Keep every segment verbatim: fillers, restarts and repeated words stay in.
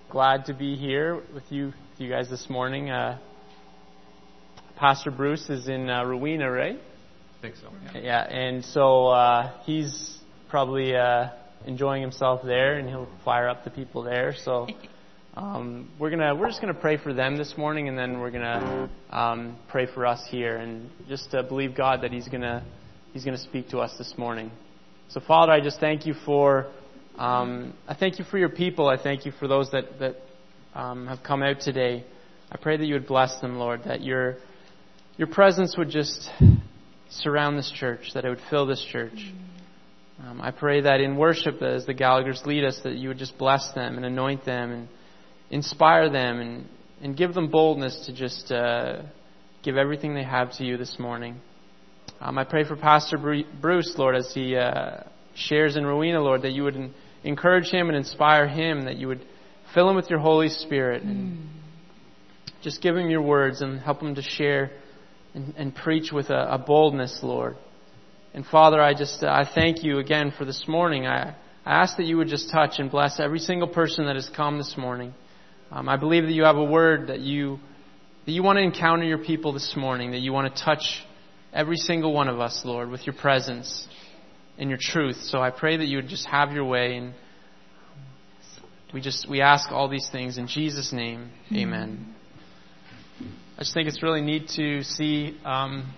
glad to be here with you, with you guys this morning. Uh, Pastor Bruce is in uh, Rowena, right? I think so. Yeah, yeah and so uh, he's probably uh, enjoying himself there, and he'll fire up the people there. So um, we're gonna we're just gonna pray for them this morning, and then we're gonna um, pray for us here, and just uh, believe God that He's gonna He's gonna speak to us this morning. So Father, I just thank you for. Um, I thank you for your people. I thank you for those that, that um, have come out today. I pray that you would bless them, Lord, that your your presence would just surround this church, that it would fill this church. Um, I pray that in worship, as the Gallaghers lead us, that you would just bless them and anoint them and inspire them and, and give them boldness to just uh, give everything they have to you this morning. Um, I pray for Pastor Bruce, Lord, as he uh, shares in Rowena, Lord, that you would encourage him and inspire him, that you would fill him with your Holy Spirit and mm. just give him your words and help him to share and, and preach with a, a boldness, Lord. And Father, I just uh, I thank you again for this morning. I, I ask that you would just touch and bless every single person that has come this morning. Um, I believe that you have a word that you that you want to encounter your people this morning, that you want to touch every single one of us, Lord, with your presence and your truth. So I pray that you would just have your way, and we just we ask all these things in Jesus' name. Amen. I just think it's really neat to see um,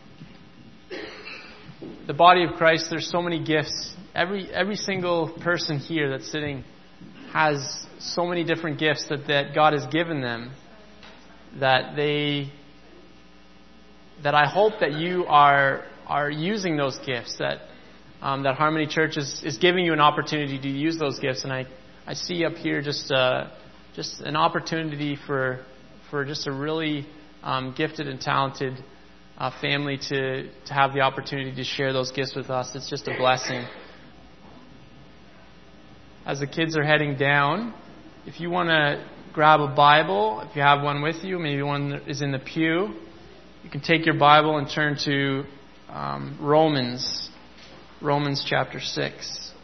the body of Christ. There's so many gifts. Every every single person here that's sitting has so many different gifts that, that God has given them, that they that I hope that you are are using those gifts, that Um, that Harmony Church is, is giving you an opportunity to use those gifts. And I, I see up here just uh, just an opportunity for for just a really um, gifted and talented uh, family to, to have the opportunity to share those gifts with us. It's just a blessing. As the kids are heading down, if you want to grab a Bible, if you have one with you, maybe one is in the pew, you can take your Bible and turn to um, Romans. Romans chapter six.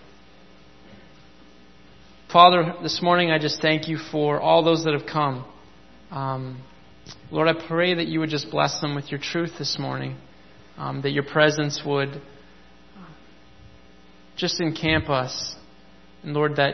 Father, this morning I just thank you for all those that have come. Um, Lord, I pray that you would just bless them with your truth this morning. Um, that your presence would just encamp us. And Lord, that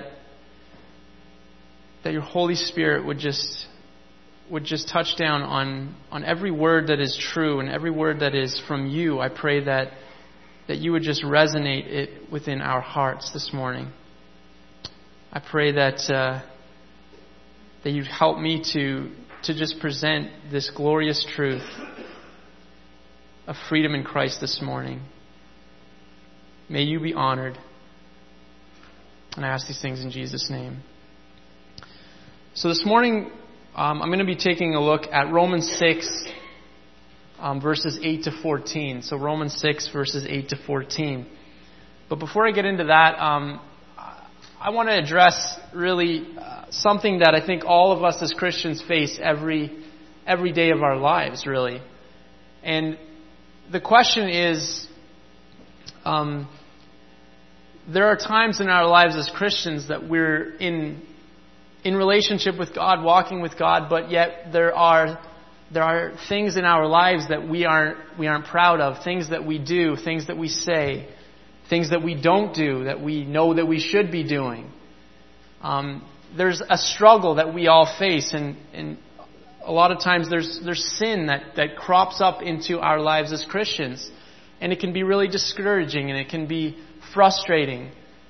that your Holy Spirit would just would just touch down on, on every word that is true and every word that is from you. I pray that that you would just resonate it within our hearts this morning. I pray that uh, that you'd help me to to just present this glorious truth of freedom in Christ this morning. May you be honored. And I ask these things in Jesus' name. So this morning, um, I'm going to be taking a look at Romans six, Um, verses eight to fourteen. So Romans six, verses eight to fourteen. But before I get into that, um, I want to address really uh, something that I think all of us as Christians face every every day of our lives, really. And the question is, um, there are times in our lives as Christians that we're in in relationship with God, walking with God, but yet there are There are things in our lives that we aren't we aren't proud of, things that we do, things that we say, things that we don't do, that we know that we should be doing. Um, there's a struggle that we all face, and, and a lot of times there's there's sin that, that crops up into our lives as Christians, and it can be really discouraging and it can be frustrating.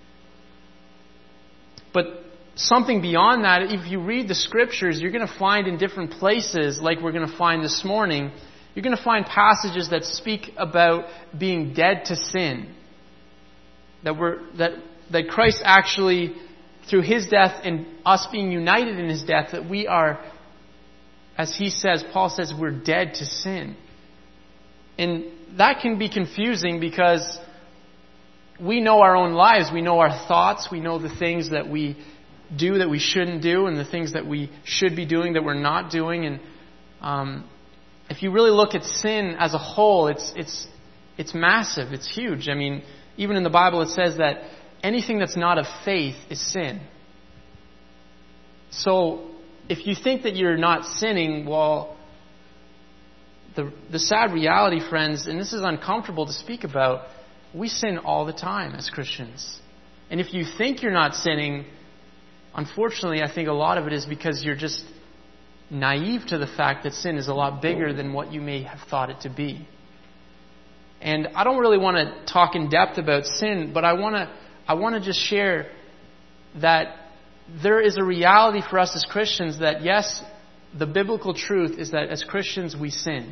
But something beyond that, if you read the Scriptures, you're going to find in different places, like we're going to find this morning, you're going to find passages that speak about being dead to sin. That we're that that Christ actually, through His death and us being united in His death, that we are, as he says, Paul says, we're dead to sin. And that can be confusing because we know our own lives, we know our thoughts, we know the things that we do that we shouldn't do, and the things that we should be doing that we're not doing. And um, if you really look at sin as a whole, it's it's it's massive. It's huge. I mean, even in the Bible, it says that anything that's not of faith is sin. So if you think that you're not sinning, well, the the sad reality, friends, and this is uncomfortable to speak about, we sin all the time as Christians. And if you think you're not sinning, unfortunately, I think a lot of it is because you're just naive to the fact that sin is a lot bigger than what you may have thought it to be. And I don't really want to talk in depth about sin, but I want to I want to just share that there is a reality for us as Christians that, yes, the biblical truth is that as Christians we sin.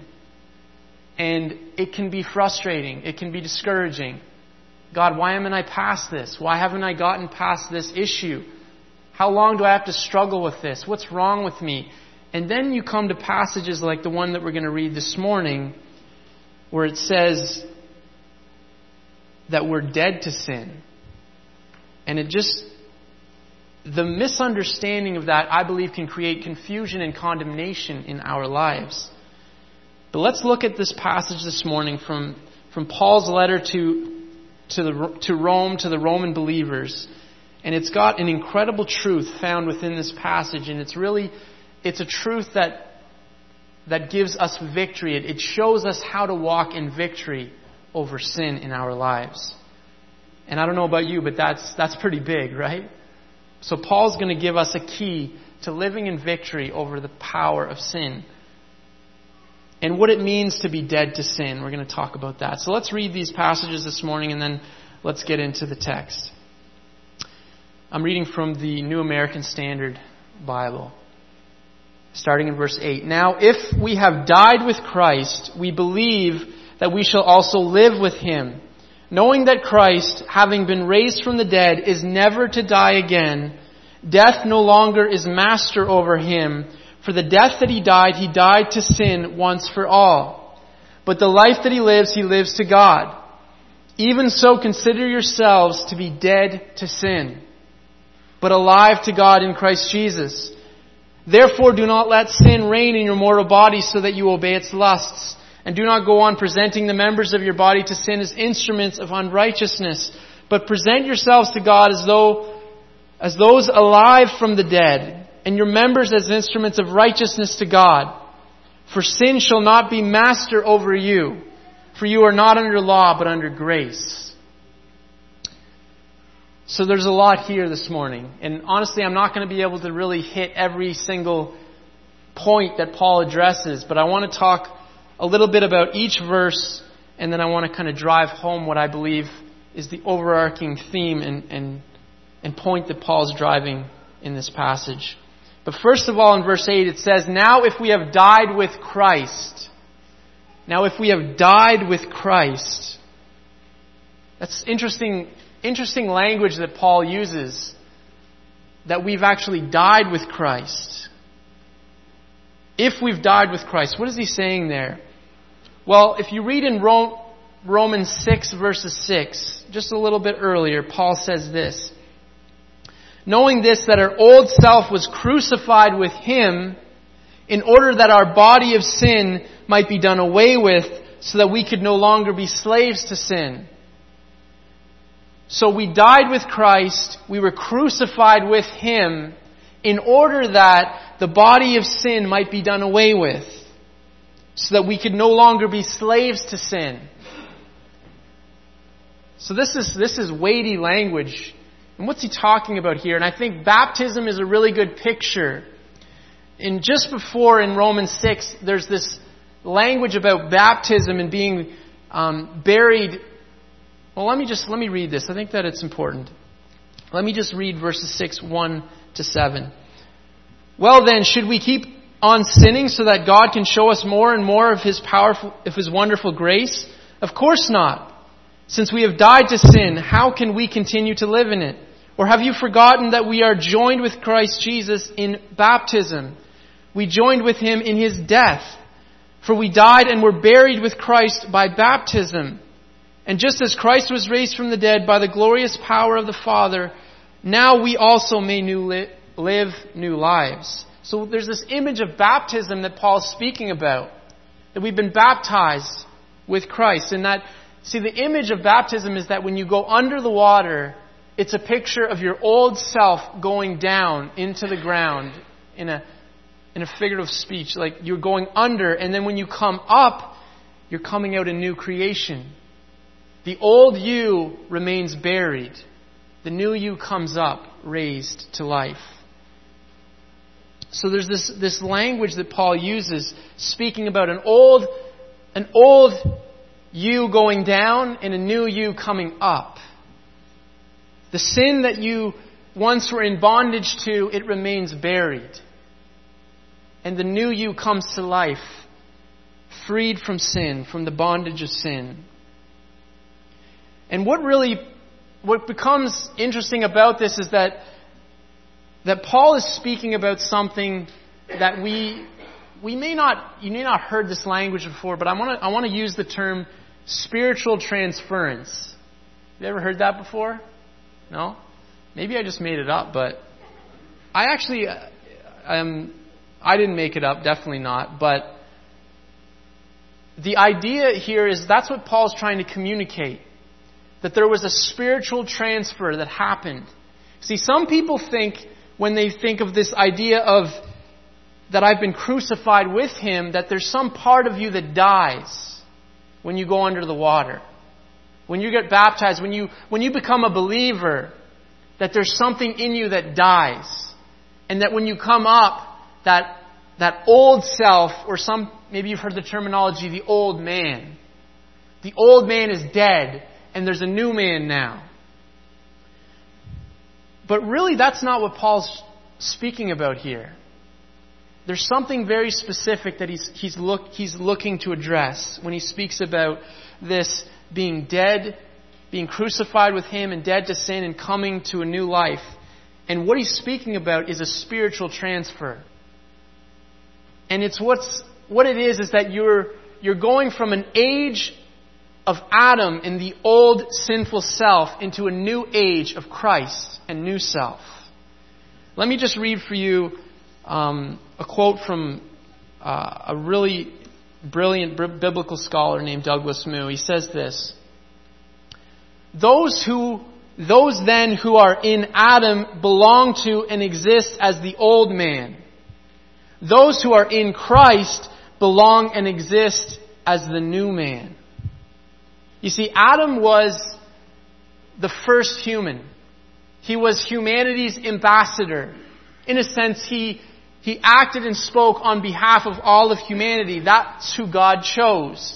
And it can be frustrating. It can be discouraging. God, why haven't I passed this? Why haven't I gotten past this issue? How long do I have to struggle with this? What's wrong with me? And then you come to passages like the one that we're going to read this morning, where it says that we're dead to sin. And it just, the misunderstanding of that, I believe, can create confusion and condemnation in our lives. But let's look at this passage this morning from, from Paul's letter to, to, the, to Rome, to the Roman believers. And it's got an incredible truth found within this passage. And it's really, it's a truth that that gives us victory. It, it shows us how to walk in victory over sin in our lives. And I don't know about you, but that's that's pretty big, right? So Paul's going to give us a key to living in victory over the power of sin. And what it means to be dead to sin. We're going to talk about that. So let's read these passages this morning and then let's get into the text. I'm reading from the New American Standard Bible, starting in verse eight. Now, if we have died with Christ, we believe that we shall also live with Him, knowing that Christ, having been raised from the dead, is never to die again. Death no longer is master over Him. For the death that He died, He died to sin once for all. But the life that He lives, He lives to God. Even so, consider yourselves to be dead to sin, but alive to God in Christ Jesus. Therefore, do not let sin reign in your mortal body so that you obey its lusts. And do not go on presenting the members of your body to sin as instruments of unrighteousness, but present yourselves to God as though, as those alive from the dead, and your members as instruments of righteousness to God. For sin shall not be master over you, for you are not under law, but under grace. So there's a lot here this morning. And honestly, I'm not going to be able to really hit every single point that Paul addresses, but I want to talk a little bit about each verse, and then I want to kind of drive home what I believe is the overarching theme and, and, and point that Paul's driving in this passage. But first of all, in verse eight, it says, Now if we have died with Christ, now if we have died with Christ, that's interesting, interesting language that Paul uses, that we've actually died with Christ. If we've died with Christ, what is he saying there? Well, if you read in Romans six, verses six, just a little bit earlier, Paul says this, knowing this, that our old self was crucified with Him in order that our body of sin might be done away with, so that we could no longer be slaves to sin. So we died with Christ, we were crucified with Him in order that the body of sin might be done away with, so that we could no longer be slaves to sin. So this is this is weighty language. And what's he talking about here? And I think baptism is a really good picture. And just before in Romans six, there's this language about baptism and being um, buried. Well, let me just let me read this. I think that it's important. Let me just read verses six, one to seven. Well then, should we keep on sinning so that God can show us more and more of His powerful, of His wonderful grace? Of course not. Since we have died to sin, how can we continue to live in it? Or have you forgotten that we are joined with Christ Jesus in baptism? We joined with Him in His death. For we died and were buried with Christ by baptism. And just as Christ was raised from the dead by the glorious power of the Father, now we also may new li- live new lives. So there's this image of baptism that Paul's speaking about. That we've been baptized with Christ. And that, see, the image of baptism is that when you go under the water, it's a picture of your old self going down into the ground in a in a figurative speech, like you're going under, and then when you come up, you're coming out a new creation. The old you remains buried. The new you comes up, raised to life. So there's this, this language that Paul uses, speaking about an old, an old you going down and a new you coming up. The sin that you once were in bondage to, it remains buried. And the new you comes to life, freed from sin, from the bondage of sin. And what really, what becomes interesting about this is that that Paul is speaking about something that we we may not you may not have heard this language before, but I want to I want to use the term spiritual transference. Have you ever heard that before? No? Maybe I just made it up, but I actually um I didn't make it up, definitely not, but the idea here is that's what Paul's trying to communicate. That there was a spiritual transfer that happened. See, some people think, when they think of this idea of that I've been crucified with Him, that there's some part of you that dies when you go under the water. When you get baptized, when you when you become a believer, that there's something in you that dies. And that when you come up, that that old self, or some maybe you've heard the terminology, the old man. The old man is dead, and there's a new man now. But really, that's not what Paul's speaking about here. There's something very specific that he's he's look he's looking to address when he speaks about this being dead, being crucified with Him and dead to sin and coming to a new life. And what he's speaking about is a spiritual transfer. And it's what's what it is is that you're you're going from an age of Adam in the old sinful self into a new age of Christ and new self. Let me just read for you um, a quote from uh, a really brilliant b- biblical scholar named Douglas Moo. He says this: Those who, those then who are in Adam belong to and exist as the old man. Those who are in Christ belong and exist as the new man. You see, Adam was the first human. He was humanity's ambassador. In a sense, he, he acted and spoke on behalf of all of humanity. That's who God chose.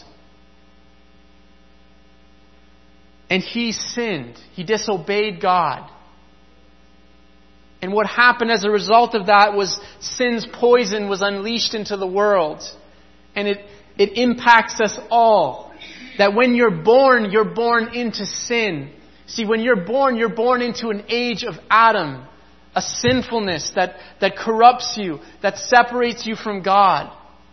And he sinned. He disobeyed God. And what happened as a result of that was sin's poison was unleashed into the world. And it, it impacts us all. That when you're born, you're born into sin. See, when you're born, you're born into an age of Adam. A sinfulness that, that corrupts you, that separates you from God.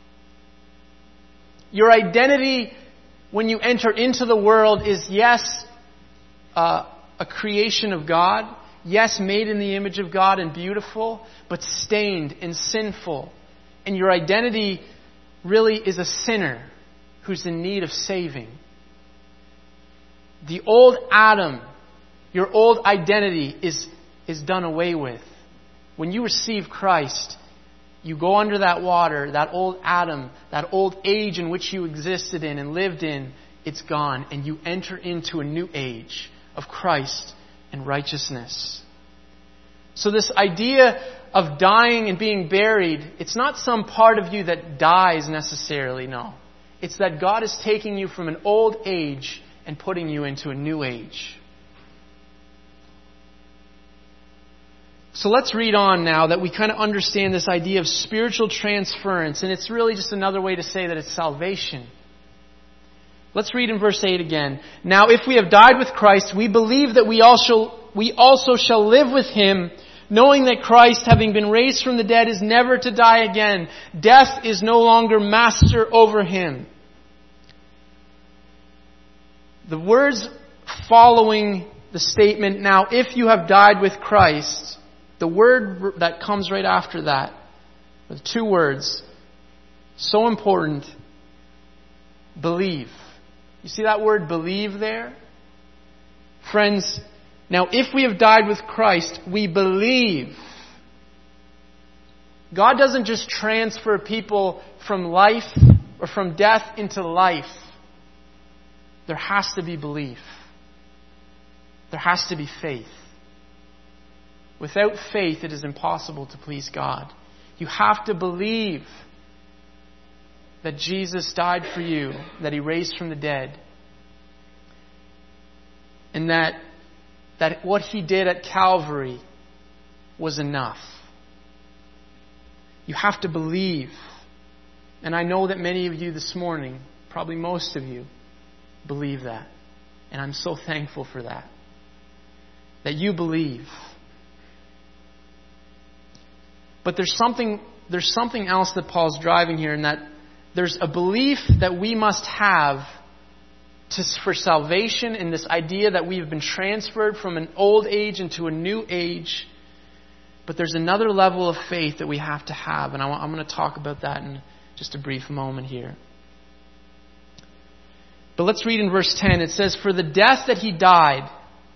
Your identity when you enter into the world is, yes, uh, a creation of God. Yes, made in the image of God and beautiful, but stained and sinful. And your identity really is a sinner who's in need of saving. The old Adam, your old identity is, is done away with. When you receive Christ, you go under that water, that old Adam, that old age in which you existed in and lived in, it's gone. And you enter into a new age of Christ and righteousness. So this idea of dying and being buried, it's not some part of you that dies necessarily, no. It's that God is taking you from an old age and putting you into a new age. So let's read on now that we kind of understand this idea of spiritual transference. And it's really just another way to say that it's salvation. Let's read in verse eight again. Now if we have died with Christ, we believe that we also, we also shall live with Him, knowing that Christ, having been raised from the dead, is never to die again. Death is no longer master over Him. The words following the statement, now if you have died with Christ, the word that comes right after that, the two words, so important, believe. You see that word believe there? Friends, now if we have died with Christ, we believe God doesn't just transfer people from life or from death into life. There has to be belief. There has to be faith. Without faith, it is impossible to please God. You have to believe that Jesus died for you, that He raised from the dead, and that, that what He did at Calvary was enough. You have to believe. And I know that many of you this morning, probably most of you, believe that. And I'm so thankful for that. That you believe. But there's something, there's something else that Paul's driving here, and that there's a belief that we must have to, for salvation, in this idea that we've been transferred from an old age into a new age. But there's another level of faith that we have to have, and I, I'm going to talk about that in just a brief moment here. But let's read in verse ten. It says, "For the death that He died,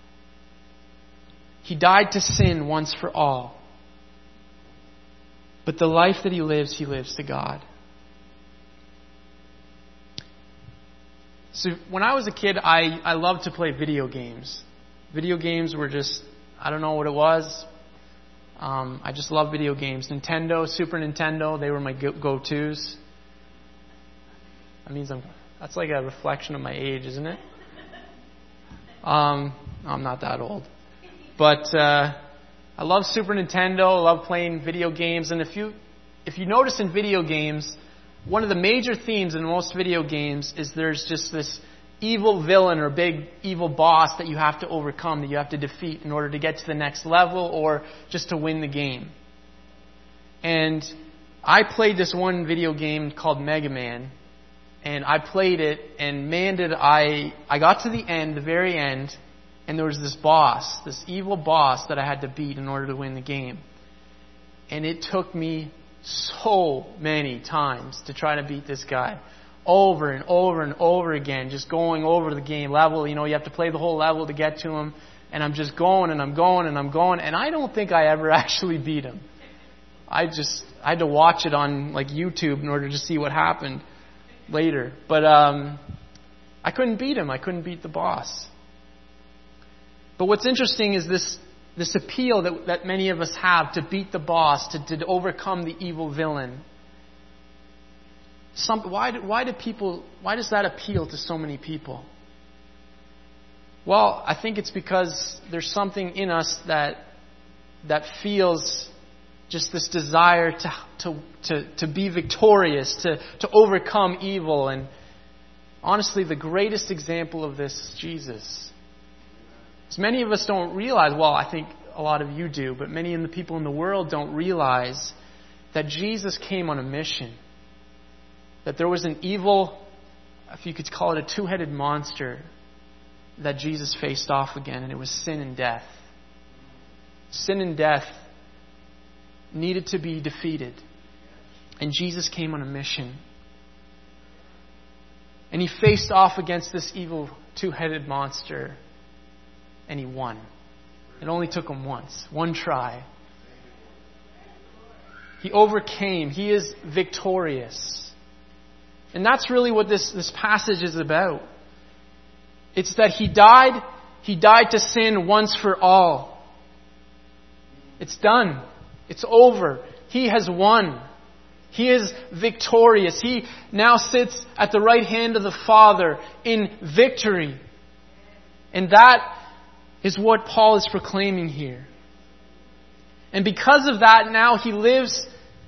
He died to sin once for all. But the life that He lives, He lives to God." So when I was a kid, I, I loved to play video games. Video games were just, I don't know what it was. Um, I just love video games. Nintendo, Super Nintendo, they were my go- go-tos. That means I'm, that's like a reflection of my age, isn't it? Um, I'm not that old. But uh, I love Super Nintendo. I love playing video games. And if you if you notice in video games, one of the major themes in most video games is there's just this evil villain or big evil boss that you have to overcome, that you have to defeat in order to get to the next level or just to win the game. And I played this one video game called Mega Man. And I played it, and man did I... I got to the end, the very end, and there was this boss, this evil boss that I had to beat in order to win the game. And it took me so many times to try to beat this guy. Over and over and over again, just going over the game level. You know, you have to play the whole level to get to him. And I'm just going and I'm going and I'm going. And I don't think I ever actually beat him. I just, I had to watch it on like YouTube in order to see what happened later. But um, I couldn't beat him. I couldn't beat the boss. But what's interesting is this this appeal that, that many of us have to beat the boss, to, to overcome the evil villain. Some, why, do, why do people? Why does that appeal to so many people? Well, I think it's because there's something in us that that feels just this desire to to to, to be victorious, to, to overcome evil. And honestly, the greatest example of this is Jesus. Because many of us don't realize, well, I think a lot of you do, but many of the people in the world don't realize that Jesus came on a mission. That there was an evil, if you could call it a two-headed monster, that Jesus faced off again, and it was sin and death. Sin and death needed to be defeated. And Jesus came on a mission. And He faced off against this evil two-headed monster. And He won. It only took Him once. One try. He overcame. He is victorious. And that's really what this, this passage is about. It's that He died, He died to sin once for all. It's done. It's over. He has won. He is victorious. He now sits at the right hand of the Father in victory. And that is what Paul is proclaiming here. And because of that, now he lives,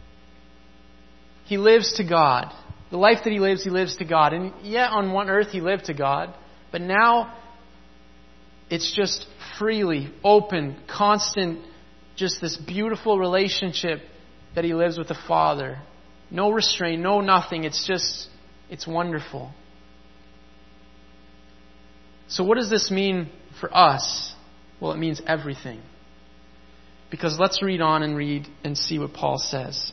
he lives to God. The life that he lives, he lives to God. And yet on one earth he lived to God. But now it's just freely, open, constant, just this beautiful relationship that he lives with the Father. No restraint, no nothing. It's just, it's wonderful. So what does this mean for us? Well, it means everything. Because let's read on and read and see what Paul says.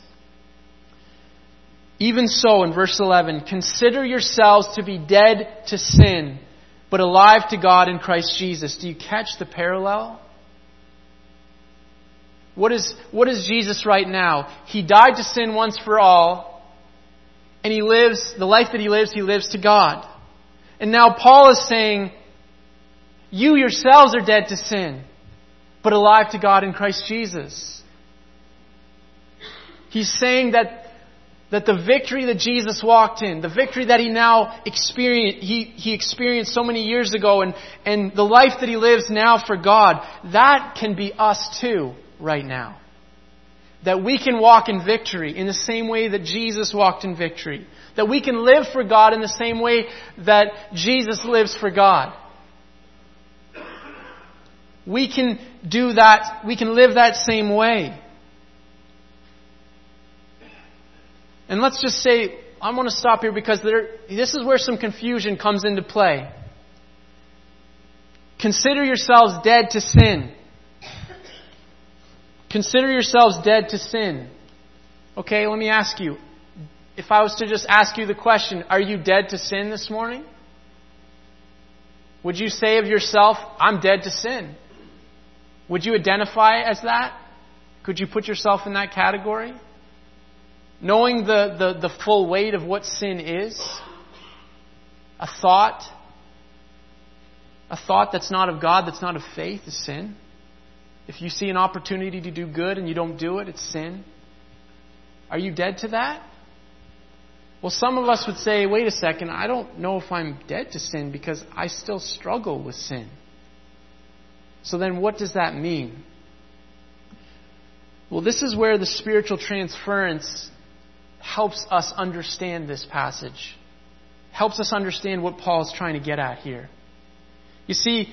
Even so, in verse eleven, consider yourselves to be dead to sin, but alive to God in Christ Jesus. Do you catch the parallel? What is, what is Jesus right now? He died to sin once for all, and He lives, the life that He lives, He lives to God. And now Paul is saying, you yourselves are dead to sin, but alive to God in Christ Jesus. He's saying that That the victory that Jesus walked in, the victory that He now experienced, He, he experienced so many years ago, and, and the life that He lives now for God, that can be us too right now. That we can walk in victory in the same way that Jesus walked in victory. That we can live for God in the same way that Jesus lives for God. We can do that, we can live that same way. And let's just say, I want to stop here because there, this is where some confusion comes into play. Consider yourselves dead to sin. Consider yourselves dead to sin. Okay, let me ask you. If I was to just ask you the question, are you dead to sin this morning? Would you say of yourself, I'm dead to sin? Would you identify as that? Could you put yourself in that category? Knowing the, the, the full weight of what sin is, a thought, a thought that's not of God, that's not of faith, is sin. If you see an opportunity to do good and you don't do it, it's sin. Are you dead to that? Well, some of us would say, wait a second, I don't know if I'm dead to sin because I still struggle with sin. So then what does that mean? Well, this is where the spiritual transference helps us understand this passage. Helps us understand what Paul's trying to get at here. You see,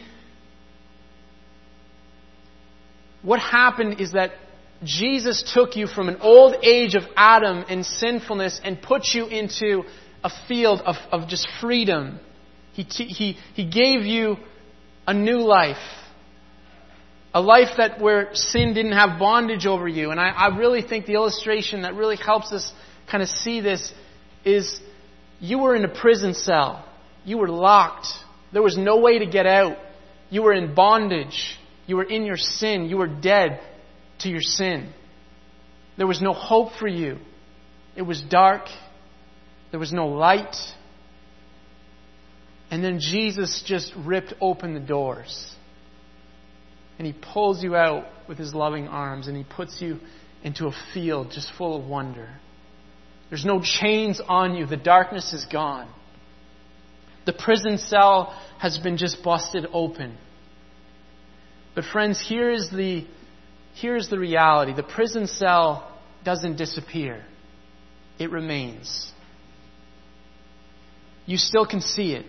what happened is that Jesus took you from an old age of Adam and sinfulness and put you into a field of, of just freedom. He, he, he gave you a new life. A life that where sin didn't have bondage over you. And I, I really think the illustration that really helps us kind of see this is you were in a prison cell. You were locked. There was no way to get out. You were in bondage. You were in your sin. You were dead to your sin. There was no hope for you. It was dark. There was no light. And then Jesus just ripped open the doors. And He pulls you out with His loving arms and He puts you into a field just full of wonder. There's no chains on you. The darkness is gone. The prison cell has been just busted open. But friends, here is the, here is the reality. The prison cell doesn't disappear. It remains. You still can see it.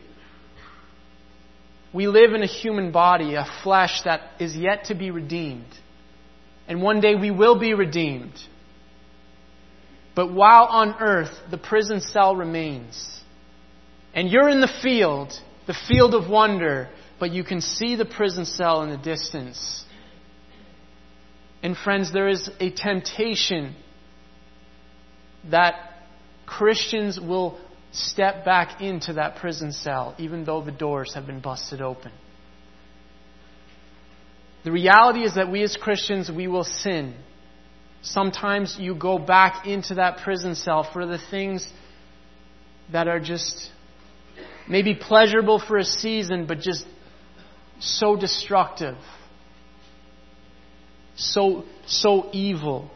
We live in a human body, a flesh that is yet to be redeemed. And one day we will be redeemed. But while on earth, the prison cell remains. And you're in the field, the field of wonder, but you can see the prison cell in the distance. And friends, there is a temptation that Christians will step back into that prison cell, even though the doors have been busted open. The reality is that we as Christians, we will sin. Sometimes you go back into that prison cell for the things that are just maybe pleasurable for a season, but just so destructive. So, so evil.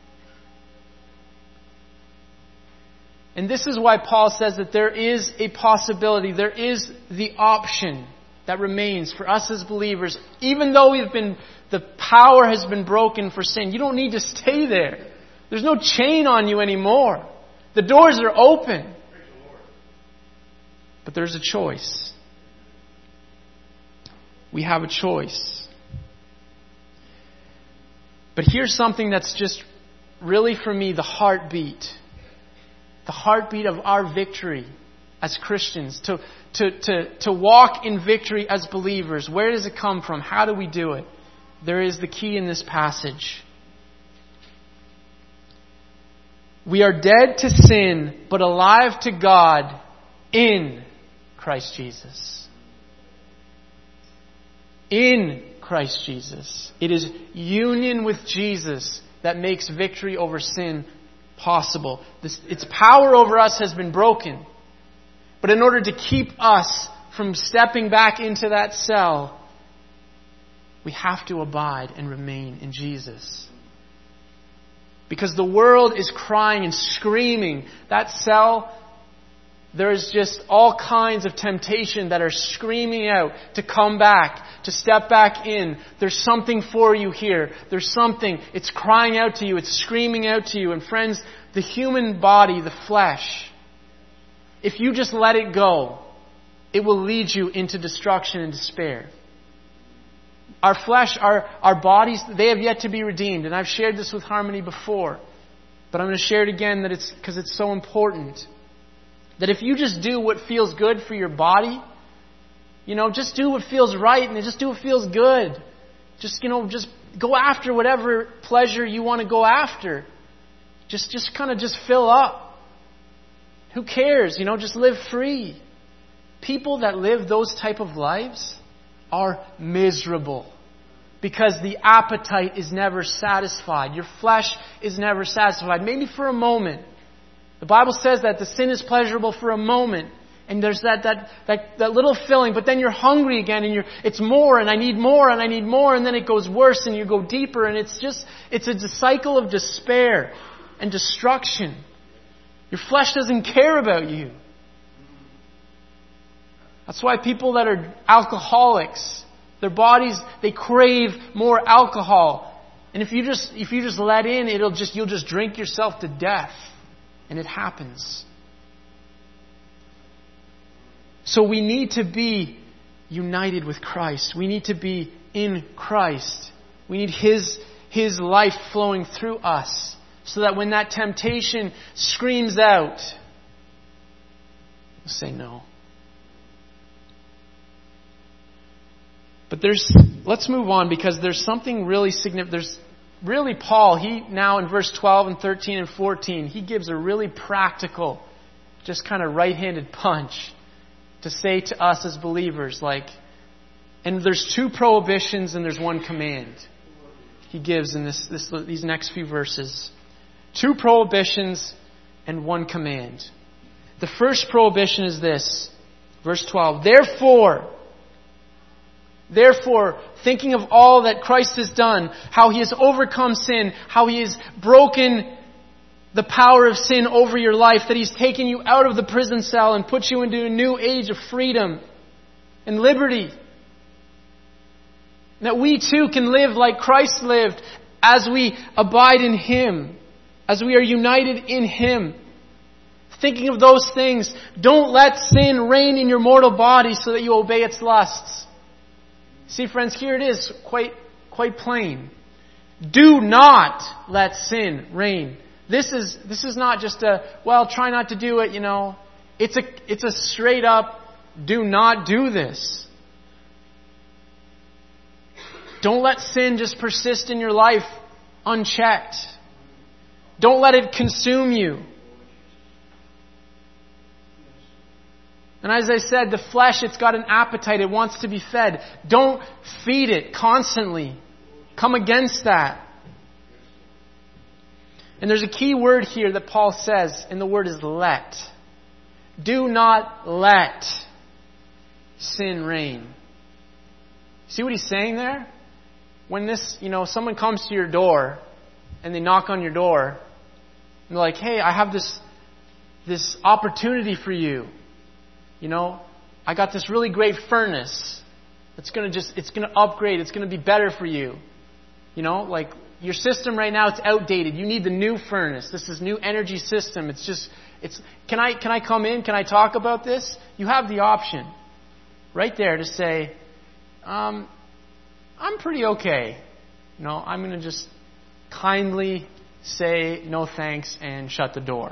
And this is why Paul says that there is a possibility, there is the option that remains for us as believers. Even though we've been, the power has been broken for sin, you don't need to stay there. There's no chain on you anymore. The doors are open. But there's a choice. We have a choice. But here's something that's just really for me the heartbeat. The heartbeat of our victory as Christians. To, to, to, to walk in victory as believers. Where does it come from? How do we do it? There is the key in this passage. We are dead to sin, but alive to God in Christ Jesus. In Christ Jesus. It is union with Jesus that makes victory over sin possible. This, its power over us has been broken. But in order to keep us from stepping back into that cell, we have to abide and remain in Jesus. Because the world is crying and screaming. That cell, there is just all kinds of temptation that are screaming out to come back, to step back in. There's something for you here. There's something. It's crying out to you. It's screaming out to you. And friends, the human body, the flesh, if you just let it go, it will lead you into destruction and despair. Our flesh, our, our bodies, they have yet to be redeemed. And I've shared this with Harmony before. But I'm going to share it again that it's because it's so important. That if you just do what feels good for your body, you know, just do what feels right and just do what feels good. Just, you know, just go after whatever pleasure you want to go after. Just, just kind of just fill up. Who cares? You know, just live free. People that live those type of lives are miserable. Because the appetite is never satisfied. Your flesh is never satisfied. Maybe for a moment. The Bible says that the sin is pleasurable for a moment. And there's that, that, that, that little filling. But then you're hungry again. And you're, it's more and I need more and I need more. And then it goes worse and you go deeper. And it's just, it's a cycle of despair and destruction. Your flesh doesn't care about you. That's why people that are alcoholics, their bodies, they crave more alcohol. And if you just if you just let in, it'll just you'll just drink yourself to death. And it happens. So we need to be united with Christ. We need to be in Christ. We need His His life flowing through us. So that when that temptation screams out, we'll say no. But there's, let's move on because there's something really significant. There's really Paul, he now in verse twelve and thirteen and fourteen, he gives a really practical, just kind of right-handed punch to say to us as believers, like, and there's two prohibitions and there's one command he gives in this, this these next few verses. Two prohibitions and one command. The first prohibition is this, verse twelve, Therefore, Therefore, thinking of all that Christ has done, how He has overcome sin, how He has broken the power of sin over your life, that He's taken you out of the prison cell and put you into a new age of freedom and liberty. That we too can live like Christ lived as we abide in Him, as we are united in Him. Thinking of those things, don't let sin reign in your mortal body so that you obey its lusts. See, friends, here it is, quite, quite plain. Do not let sin reign. This is, this is not just a, well, try not to do it, you know. It's a, it's a straight up, do not do this. Don't let sin just persist in your life unchecked. Don't let it consume you. And as I said, the flesh, it's got an appetite. It wants to be fed. Don't feed it constantly. Come against that. And there's a key word here that Paul says, and the word is let. Do not let sin reign. See what he's saying there? When this, you know, someone comes to your door and they knock on your door and they're like, hey, I have this, this opportunity for you. You know, I got this really great furnace. It's going to just, it's going to upgrade. It's going to be better for you. You know, like your system right now, it's outdated. You need the new furnace. This is new energy system. It's just, it's, can I, can I come in? Can I talk about this? You have the option right there to say, um, I'm pretty okay. You know, I'm going to just kindly say no thanks and shut the door.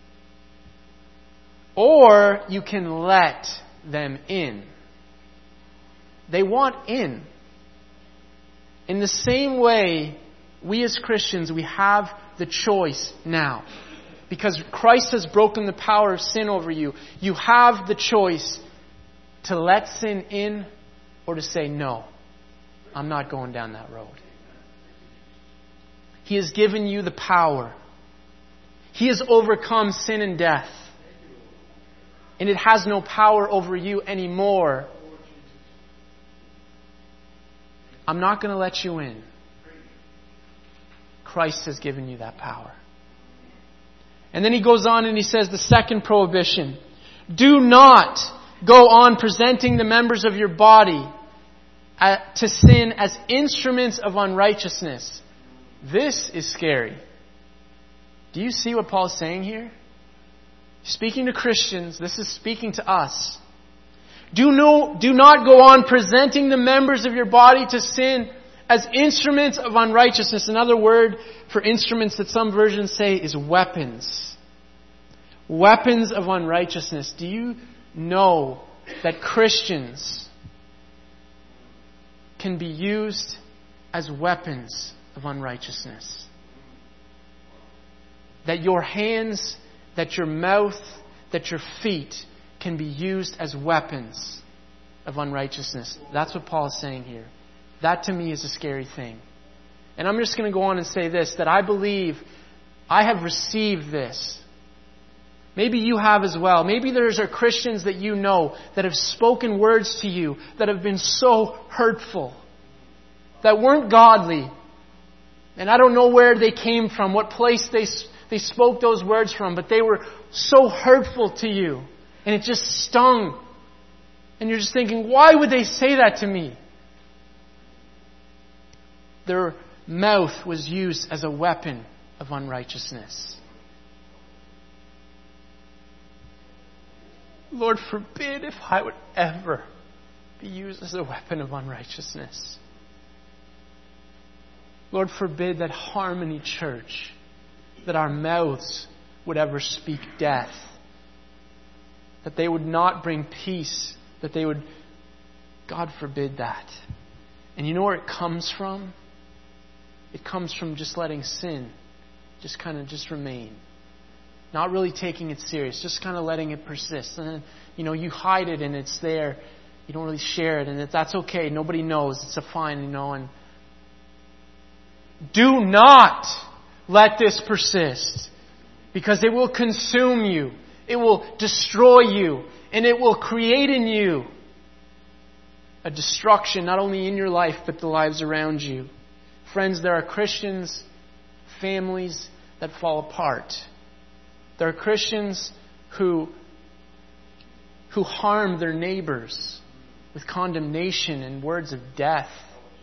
Or you can let them in. They want in. In the same way, we as Christians, we have the choice now. Because Christ has broken the power of sin over you. You have the choice to let sin in or to say no. I'm not going down that road. He has given you the power. He has overcome sin and death. And it has no power over you anymore. I'm not going to let you in. Christ has given you that power. And then he goes on and he says the second prohibition. Do not go on presenting the members of your body to sin as instruments of unrighteousness. This is scary. Do you see what Paul's saying here? Speaking to Christians, this is speaking to us. Do, no, do not go on presenting the members of your body to sin as instruments of unrighteousness. Another word for instruments that some versions say is weapons. Weapons of unrighteousness. Do you know that Christians can be used as weapons of unrighteousness? That your hands, that your mouth, that your feet can be used as weapons of unrighteousness. That's what Paul is saying here. That to me is a scary thing. And I'm just going to go on and say this, that I believe I have received this. Maybe you have as well. Maybe there's are Christians that you know that have spoken words to you that have been so hurtful, that weren't godly. And I don't know where they came from, what place they they spoke those words from, but they were so hurtful to you. And it just stung. And you're just thinking, why would they say that to me? Their mouth was used as a weapon of unrighteousness. Lord forbid if I would ever be used as a weapon of unrighteousness. Lord forbid that Harmony Church, that our mouths would ever speak death. That they would not bring peace. That they would, God forbid that. And you know where it comes from? It comes from just letting sin just kind of just remain. Not really taking it serious. Just kind of letting it persist. And then, you know, you hide it and it's there. You don't really share it and it, that's okay. Nobody knows. It's a fine, you know. And do not let this persist. Because it will consume you. It will destroy you. And it will create in you a destruction, not only in your life, but the lives around you. Friends, there are Christians, families that fall apart. There are Christians who, who harm their neighbors with condemnation and words of death.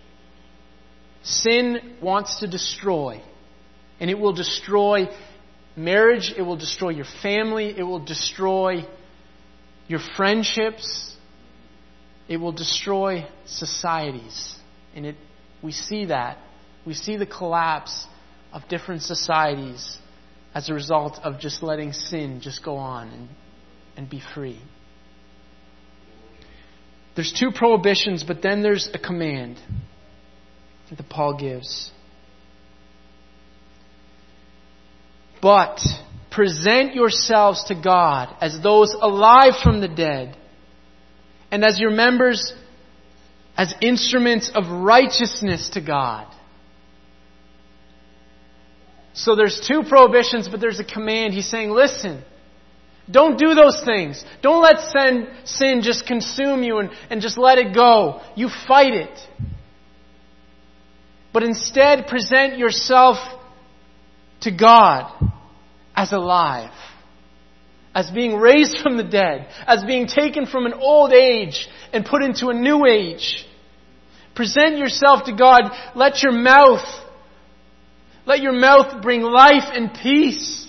Sin wants to destroy. And it will destroy marriage. It will destroy your family. It will destroy your friendships. It will destroy societies. And it, we see that. We see the collapse of different societies as a result of just letting sin just go on and, and be free. There's two prohibitions, but then there's a command that Paul gives. But present yourselves to God as those alive from the dead, and as your members as instruments of righteousness to God. So there's two prohibitions, but there's a command. He's saying, listen, don't do those things. Don't let sin, sin just consume you and, and just let it go. You fight it. But instead, present yourself to God as alive, as being raised from the dead, as being taken from an old age and put into a new age. Present yourself to God. Let your mouth, let your mouth bring life and peace.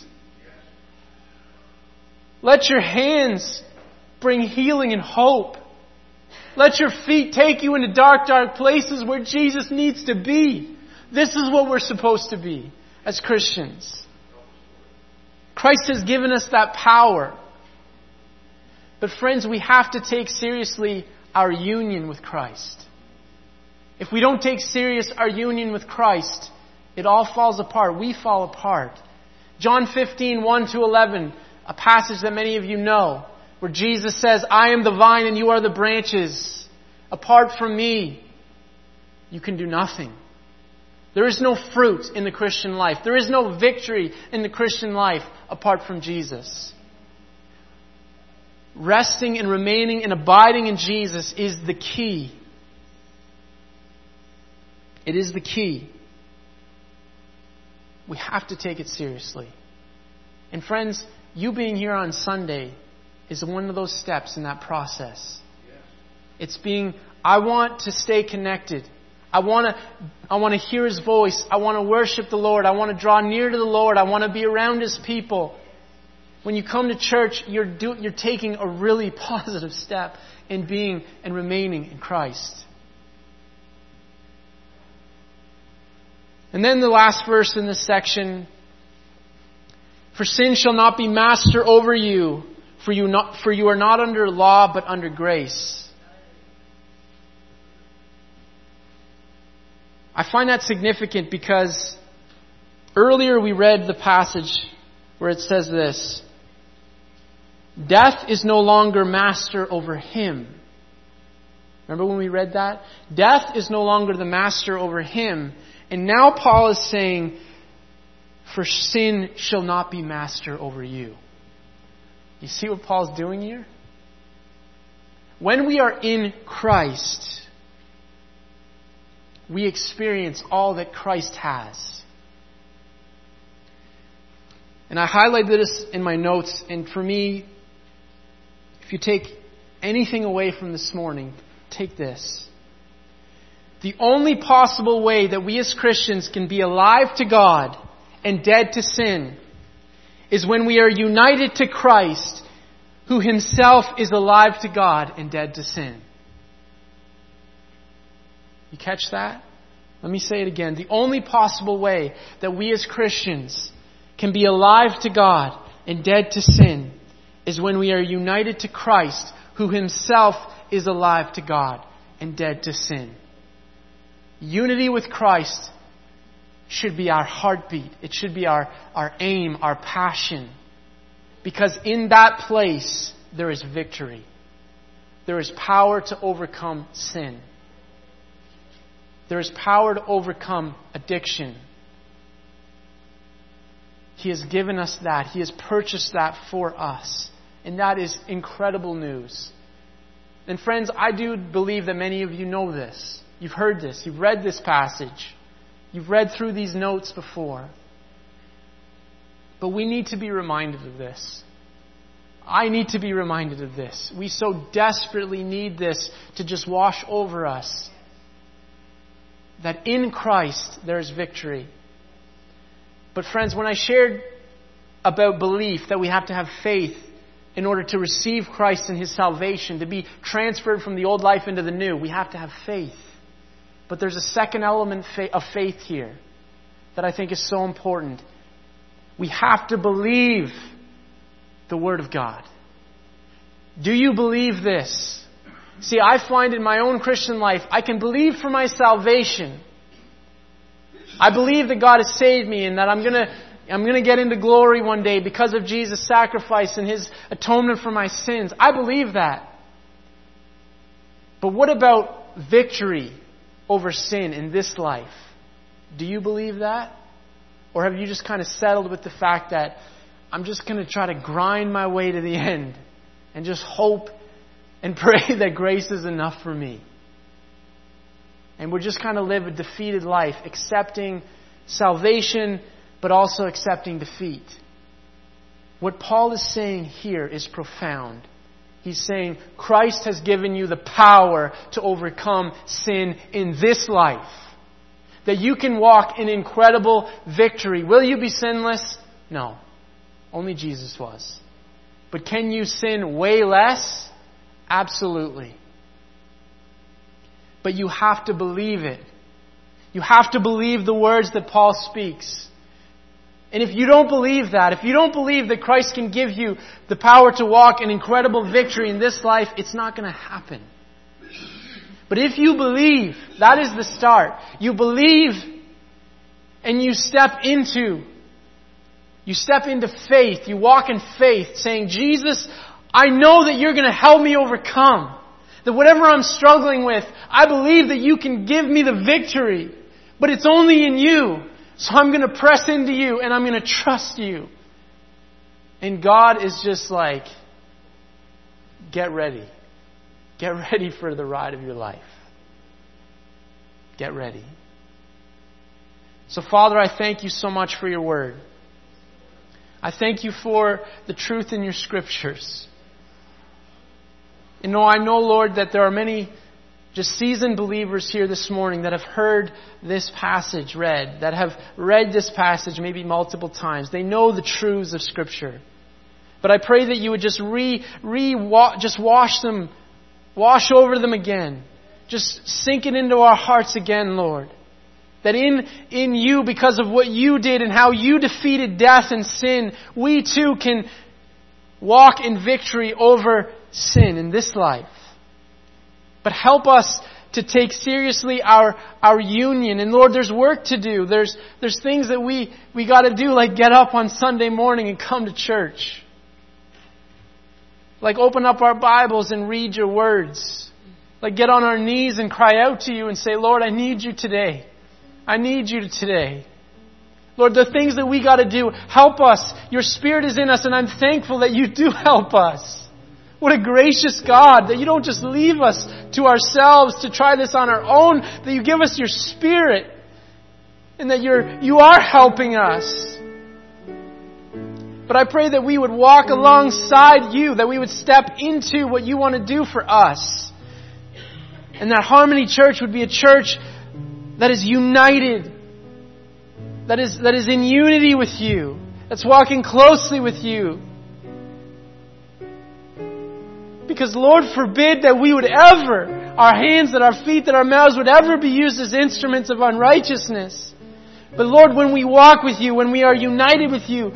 Let your hands bring healing and hope. Let your feet take you into dark, dark places where Jesus needs to be. This is what we're supposed to be as Christians. Christ has given us that power. But friends, we have to take seriously our union with Christ. If we don't take serious our union with Christ, it all falls apart. We fall apart. John fifteen, one to eleven, a passage that many of you know, where Jesus says, I am the vine and you are the branches. Apart from me, you can do nothing. There is no fruit in the Christian life. There is no victory in the Christian life apart from Jesus. Resting and remaining and abiding in Jesus is the key. It is the key. We have to take it seriously. And friends, you being here on Sunday is one of those steps in that process. It's being, I want to stay connected. I want to, I want to hear His voice. I want to worship the Lord. I want to draw near to the Lord. I want to be around His people. When you come to church, you're do, you're taking a really positive step in being and remaining in Christ. And then the last verse in this section, for sin shall not be master over you, for you not, for you are not under law but under grace. I find that significant because earlier we read the passage where it says this: death is no longer master over him. Remember when we read that? Death is no longer the master over him. And now Paul is saying, for sin shall not be master over you. You see what Paul's doing here? When we are in Christ, we experience all that Christ has. And I highlighted this in my notes, and for me, if you take anything away from this morning, take this. The only possible way that we as Christians can be alive to God and dead to sin is when we are united to Christ, who Himself is alive to God and dead to sin. You catch that? Let me say it again. The only possible way that we as Christians can be alive to God and dead to sin is when we are united to Christ, who Himself is alive to God and dead to sin. Unity with Christ should be our heartbeat. It should be our, our aim, our passion. Because in that place, there is victory. There is power to overcome sin. There is power to overcome addiction. He has given us that. He has purchased that for us. And that is incredible news. And friends, I do believe that many of you know this. You've heard this. You've read this passage. You've read through these notes before. But we need to be reminded of this. I need to be reminded of this. We so desperately need this to just wash over us. That in Christ there is victory. But friends, when I shared about belief, that we have to have faith in order to receive Christ and His salvation, to be transferred from the old life into the new, we have to have faith. But there's a second element of faith here that I think is so important. We have to believe the Word of God. Do you believe this? See, I find in my own Christian life, I can believe for my salvation. I believe that God has saved me and that I'm going to I'm going to get into glory one day because of Jesus' sacrifice and His atonement for my sins. I believe that. But what about victory over sin in this life? Do you believe that? Or have you just kind of settled with the fact that I'm just going to try to grind my way to the end and just hope and pray that grace is enough for me? And we're just kind of live a defeated life, accepting salvation, but also accepting defeat. What Paul is saying here is profound. He's saying Christ has given you the power to overcome sin in this life. That you can walk in incredible victory. Will you be sinless? No. Only Jesus was. But can you sin way less? Absolutely. But you have to believe it. You have to believe the words that Paul speaks. And if you don't believe that, if you don't believe that Christ can give you the power to walk in incredible victory in this life, it's not going to happen. But if you believe, that is the start. You believe and you step into, you step into faith. You walk in faith saying, Jesus, I know that you're going to help me overcome. That whatever I'm struggling with, I believe that you can give me the victory. But it's only in you. So I'm going to press into you and I'm going to trust you. And God is just like, get ready. Get ready for the ride of your life. Get ready. So Father, I thank you so much for your word. I thank you for the truth in your scriptures. You know, I know, Lord, that there are many just seasoned believers here this morning that have heard this passage read, that have read this passage maybe multiple times. They know the truths of Scripture. But I pray that you would just re, re, just wash them, wash over them again. Just sink it into our hearts again, Lord. That in, in you, because of what you did and how you defeated death and sin, we too can walk in victory over sin in this life. But help us to take seriously our, our union. And Lord, there's work to do. There's, there's things that we, we got to do, like get up on Sunday morning and come to church. Like open up our Bibles and read your words. Like get on our knees and cry out to you and say, Lord, I need you today. I need you today. Lord, the things that we got to do, help us. Your Spirit is in us and I'm thankful that you do help us. What a gracious God, that you don't just leave us to ourselves to try this on our own, that you give us your Spirit and that you're, you are helping us. But I pray that we would walk alongside you, that we would step into what you want to do for us. And that Harmony Church would be a church that is united, that is, that is in unity with you, that's walking closely with you. Because Lord forbid that we would ever, our hands and our feet and our mouths would ever be used as instruments of unrighteousness. But Lord, when we walk with you, when we are united with you,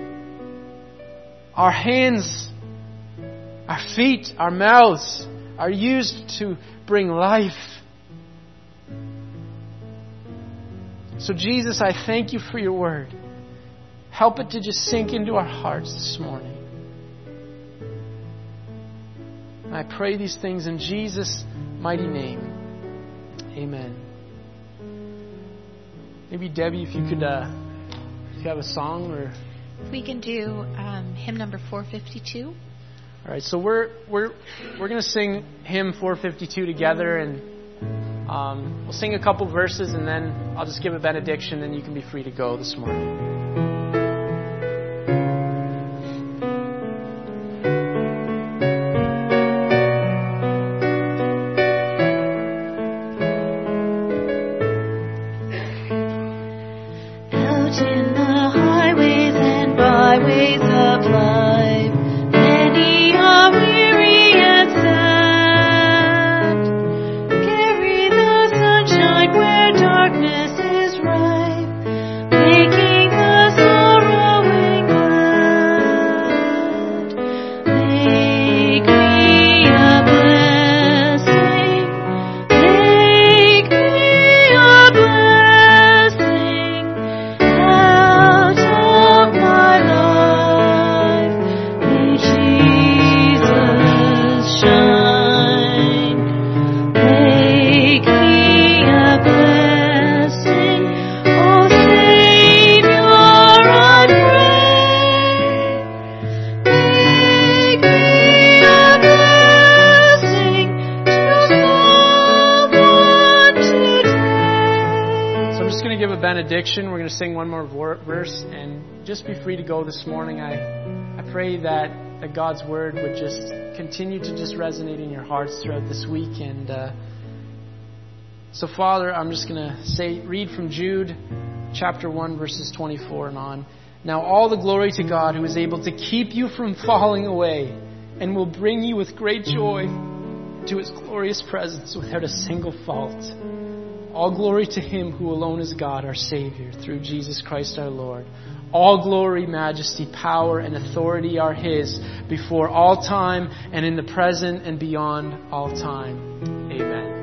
our hands, our feet, our mouths are used to bring life. So Jesus, I thank you for your word. Help it to just sink into our hearts this morning. I pray these things in Jesus' mighty name. Amen. Maybe Debbie, if you could, uh, if you have a song or we can do um, hymn number four fifty-two. All right, so we're we're we're going to sing hymn four fifty-two together, and um, we'll sing a couple verses, and then I'll just give a benediction, and you can be free to go this morning. Benediction. We're going to sing one more verse and just be free to go this morning. I, I pray that, that God's word would just continue to just resonate in your hearts throughout this week. And uh, so, Father, I'm just going to say, read from Jude chapter one, verses twenty-four and on. Now all the glory to God who is able to keep you from falling away and will bring you with great joy to His glorious presence without a single fault. All glory to Him who alone is God, our Savior, through Jesus Christ our Lord. All glory, majesty, power, and authority are His before all time and in the present and beyond all time. Amen.